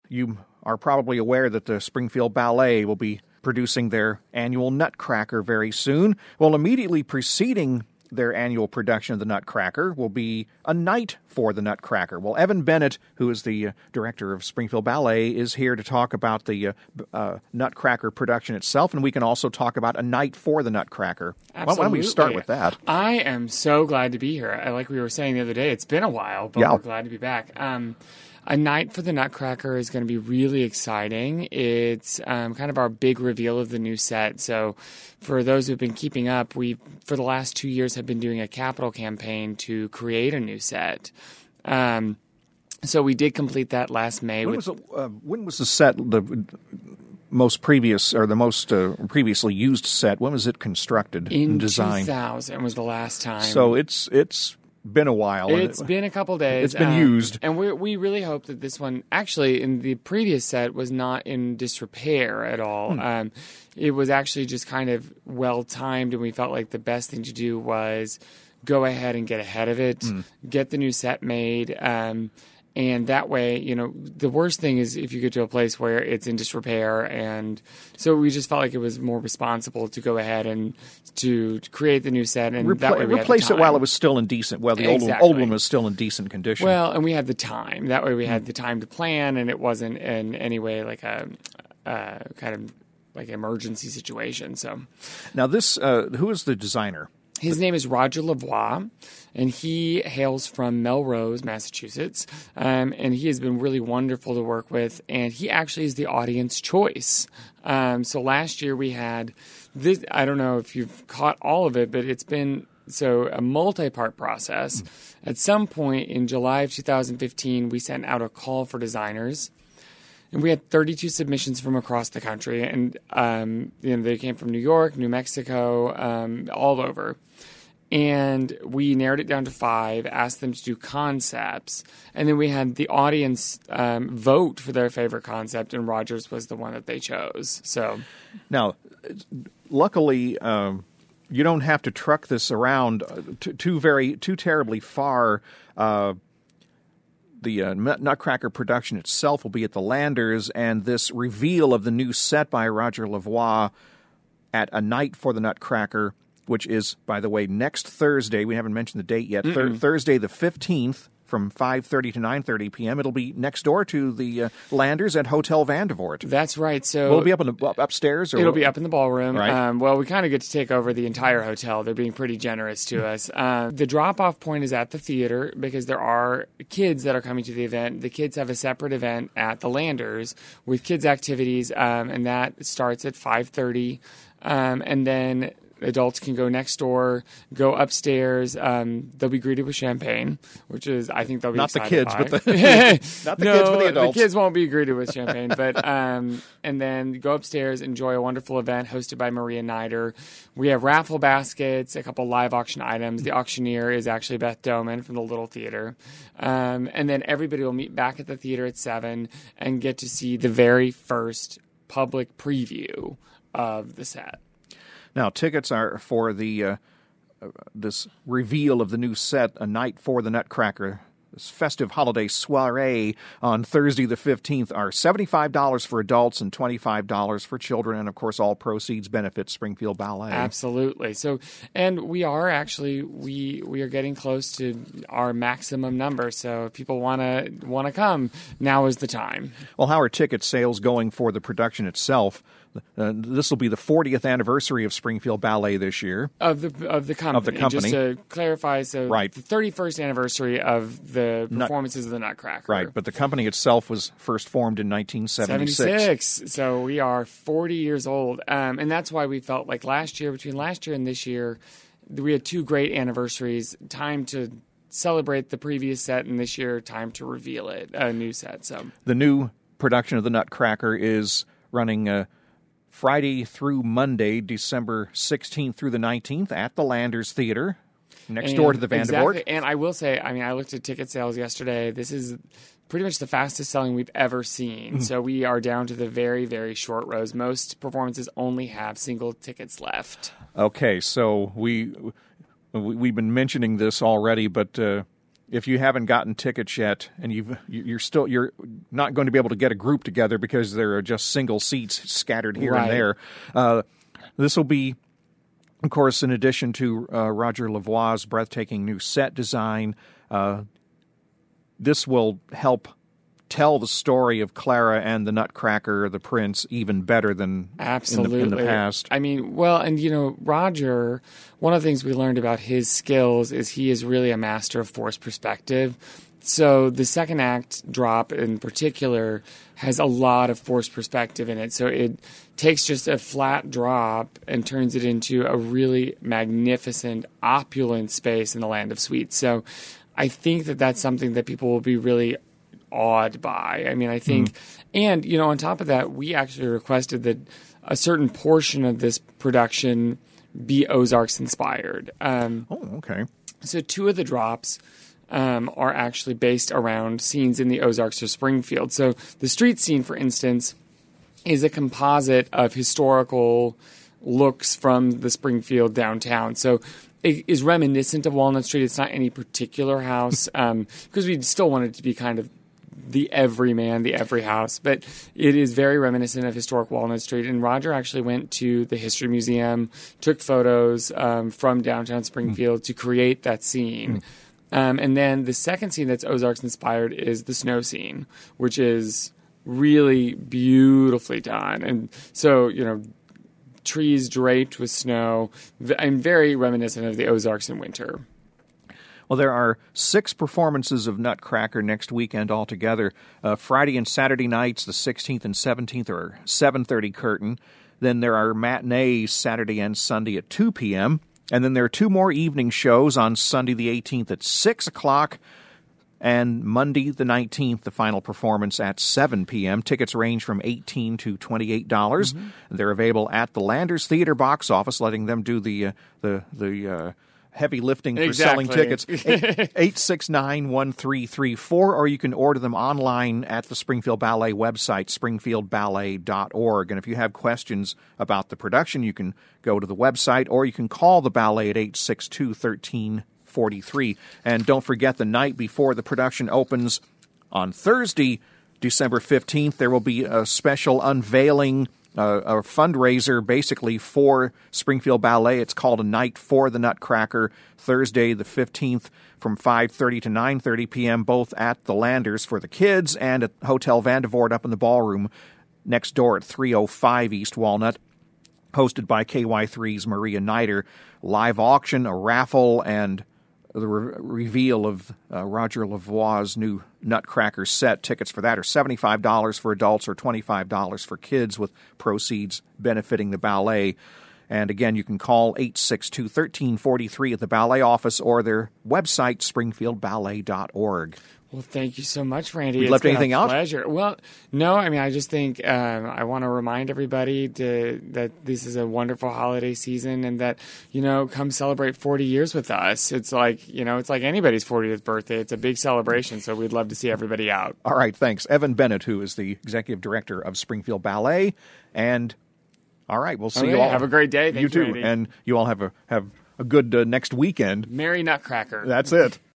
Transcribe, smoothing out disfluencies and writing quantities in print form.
you are probably aware that the Springfield Ballet will be producing their annual Nutcracker very soon. Well, immediately preceding their annual production of the Nutcracker will be a night for the Nutcracker. Well, Evan Bennett, who is the director of Springfield Ballet, is here to talk about the Nutcracker production itself, and we can also talk about a night for the Nutcracker. Absolutely. Why don't we start with that? I am so glad to be here. Like we were saying the other day, it's been a while, but we're glad to be back. A night for the Nutcracker is going to be really exciting. It's kind of our big reveal of the new set. So for those who've been keeping up, we, for the last 2 years, have been doing a capital campaign to create a new set. So we did complete that last May. When was the set, the most previous, or the most previously used set, when was it constructed and designed? 2000 was the last time. So it's been a while. It's been a couple days. It's been used. And we really hope that this one, actually, in the previous set, was not in disrepair at all. It was actually just kind of well-timed, and we felt like the best thing to do was go ahead and get ahead of it, get the new set made, and that way, the worst thing is if you get to a place where it's in disrepair. And so we just felt like it was more responsible to go ahead and to create the new set. And that way we replace it while it was still in decent, the old one was still in decent condition. Well, and we had the time. That way we had the time to plan, and it wasn't in any way like a kind of like emergency situation. So now this, who is the designer? His name is Roger Lavoie, and he hails from Melrose, Massachusetts, and he has been really wonderful to work with, and he actually is the audience choice. So last year we had this, I don't know if you've caught all of it, but it's been a multi-part process. At some point in July of 2015, we sent out a call for designers. And we had 32 submissions from across the country, and they came from New York, New Mexico, all over. And we narrowed it down to 5, asked them to do concepts, and then we had the audience vote for their favorite concept, and Rogers was the one that they chose. So now, luckily, you don't have to truck this around too terribly far. The Nutcracker production itself will be at the Landers, and this reveal of the new set by Roger Lavoie at A Night for the Nutcracker, which is, by the way, next Thursday. We haven't mentioned the date yet. Thursday the 15th from 5:30 to 9:30 p.m. It'll be next door to the Landers at Hotel Vandervoort. That's right. So will it be up upstairs? It'll be up in the ballroom. Right. Well, we kind of get to take over the entire hotel. They're being pretty generous to us. The drop-off point is at the theater because there are kids that are coming to the event. The kids have a separate event at the Landers with kids' activities, and that starts at 5:30. And then adults can go next door, go upstairs. They'll be greeted with champagne, which is, I think they'll be not excited the kids, by. but not the kids, but the adults. The kids won't be greeted with champagne, but and then go upstairs, enjoy a wonderful event hosted by Maria Nider. We have raffle baskets, a couple live auction items. The auctioneer is actually Beth Doman from the Little Theater, and then everybody will meet back at the theater at 7 and get to see the very first public preview of the set. Now, tickets are for the this reveal of the new set, A Night for the Nutcracker, this festive holiday soiree on Thursday the 15th, are $75 for adults and $25 for children, and of course all proceeds benefit Springfield Ballet. Absolutely. So, and we are actually we are getting close to our maximum number. So if people want to come, now is the time. Well, how are ticket sales going for the production itself? This will be the 40th anniversary of Springfield Ballet this year. Of the company. Just to clarify, so right. The 31st anniversary of the performances of the Nutcracker. Right, but the company itself was first formed in 1976. So we are 40 years old. And that's why we felt like between last year and this year, we had 2 great anniversaries. Time to celebrate the previous set, and this year, time to reveal it, a new set. So the new production of the Nutcracker is running Friday through Monday, December 16th through the 19th at the Landers Theater, next door to the Vandervoort. Exactly. And I will say, I looked at ticket sales yesterday. This is pretty much the fastest selling we've ever seen. So we are down to the very, very short rows. Most performances only have single tickets left. Okay, so we've been mentioning this already, but if you haven't gotten tickets yet, and you're not going to be able to get a group together because there are just single seats scattered here and there. This will be, of course, in addition to Roger Lavoie's breathtaking new set design. This will help tell the story of Clara and the Nutcracker, the prince, even better than in the past. I mean, well, and Roger, one of the things we learned about his skills is he is really a master of forced perspective. So the second act drop in particular has a lot of forced perspective in it. So it takes just a flat drop and turns it into a really magnificent, opulent space in the Land of Sweets. So I think that that's something that people will be really awed by. I mean, I think, and, on top of that, we actually requested that a certain portion of this production be Ozarks inspired. Okay. So 2 of the drops are actually based around scenes in the Ozarks or Springfield. So the street scene, for instance, is a composite of historical looks from the Springfield downtown. So it is reminiscent of Walnut Street. It's not any particular house because we still want it to be kind of the everyman, the every house, but it is very reminiscent of historic Walnut Street. And Roger actually went to the History Museum, took photos from downtown Springfield to create that scene. And then the second scene that's Ozarks inspired is the snow scene, which is really beautifully done. And so, trees draped with snow, and very reminiscent of the Ozarks in winter. Well, there are 6 performances of Nutcracker next weekend altogether. Friday and Saturday nights, the 16th and 17th, are 7:30 curtain. Then there are matinees Saturday and Sunday at 2 p.m. And then there are 2 more evening shows on Sunday the 18th at 6 o'clock and Monday the 19th, the final performance at 7 p.m. Tickets range from $18 to $28. They're available at the Landers Theater box office, letting them do the heavy lifting for selling tickets. 869-1334, or you can order them online at the Springfield Ballet website, springfieldballet.org. And if you have questions about the production, you can go to the website, or you can call the ballet at 862-1343. And don't forget, the night before the production opens on Thursday, December 15th, there will be a special unveiling, a fundraiser basically for Springfield Ballet. It's called A Night for the Nutcracker, Thursday the 15th from 5:30 to 9:30 p.m., both at the Landers for the kids and at Hotel Vandevort up in the ballroom next door at 305 East Walnut, hosted by KY3's Maria Nider. Live auction, a raffle, and the reveal of Roger Lavoie's new Nutcracker set. Tickets for that are $75 for adults or $25 for kids, with proceeds benefiting the ballet. And again, you can call 862-1343 at the ballet office or their website, springfieldballet.org. Well, thank you so much, Randy. Left anything out? Pleasure. Well, no, I mean, I just think I want to remind everybody that this is a wonderful holiday season, and that, come celebrate 40 years with us. It's like, it's like anybody's 40th birthday. It's a big celebration, so we'd love to see everybody out. All right, thanks. Evan Bennett, who is the executive director of Springfield Ballet, and all right, we'll see you all. Have a great day. Thanks, you too, Randy. And you all have a good next weekend. Merry Nutcracker. That's it.